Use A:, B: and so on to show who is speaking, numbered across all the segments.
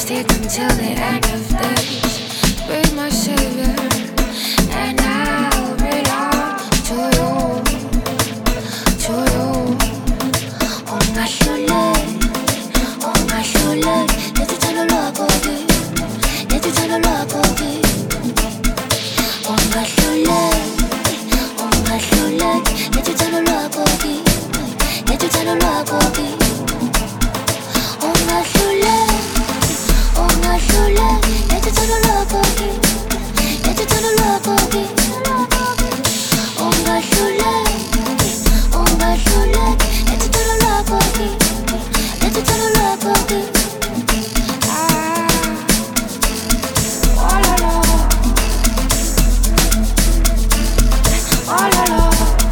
A: stick until the end of days. Be my savior, and I'll belong to you, to you. On my shoulder, let you turn the lock over, let you turn the lock over. On my shoulder, let you turn the lock over, let you turn the lock over. On my shoulder, let you turn the lock over, let you turn the lock over. On my shoulder, let you turn the lock over, let you turn the lock over. Oh la la, oh la la.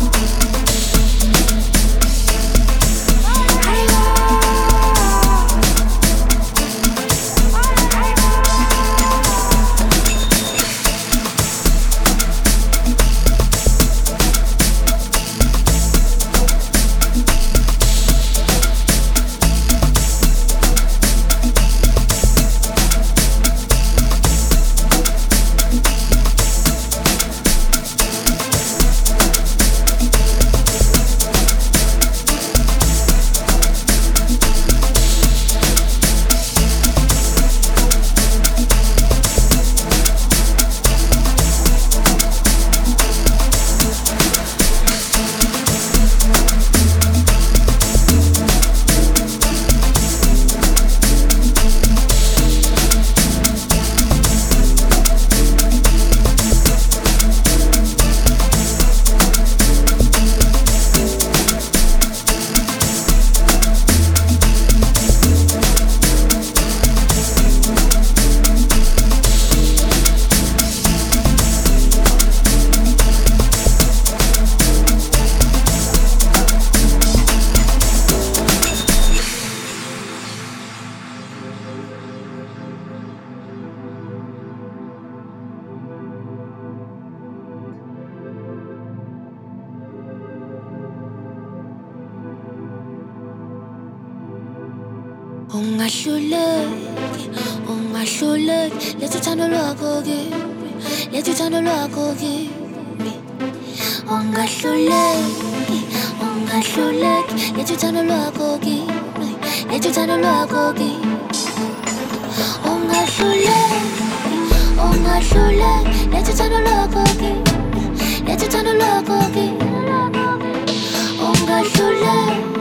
A: On my shoulder, let you turn the lock over, let you turn the lock over. On my shoulder, let you turn the lock over, let you turn the lock over. On my shoulder, let you turn the lock over, let you turn the lock over. On my shoulder.